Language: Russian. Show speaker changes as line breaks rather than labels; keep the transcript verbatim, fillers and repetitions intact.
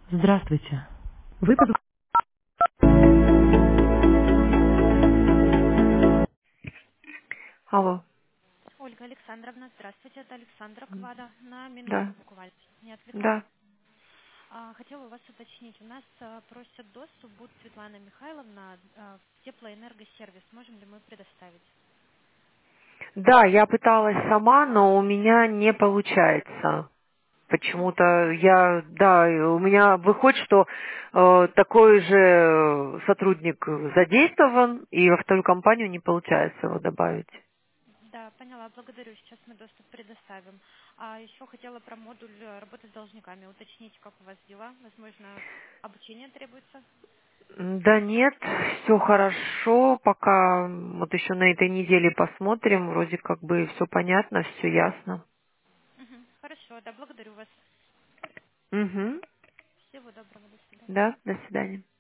Здравствуйте. Вы под... Алло,
Ольга Александровна, здравствуйте. Это Александра Квада. На минутку
да,
буквально. Не отвлекаю.
да.
А, хотела у вас уточнить. У нас а, просят доступ, будет Светлана Михайловна, а, в теплоэнергосервис. Можем ли мы предоставить?
Да, я пыталась сама, но у меня не получается.
Мгм.
Почему-то я, да, у меня выходит, что э, такой же сотрудник задействован, и во вторую компанию не получается его добавить.
Да, поняла. Благодарю. Сейчас мы доступ предоставим. А еще хотела про модуль э, работы с должниками уточнить, как у вас дела. Возможно, обучение требуется?
М, Да нет, все хорошо, пока вот еще на этой неделе посмотрим, вроде как бы все понятно, все ясно.
Мгм. Хорошо, да, благодарю вас.
Угу.
Всего доброго, до свидания.
Да, до свидания.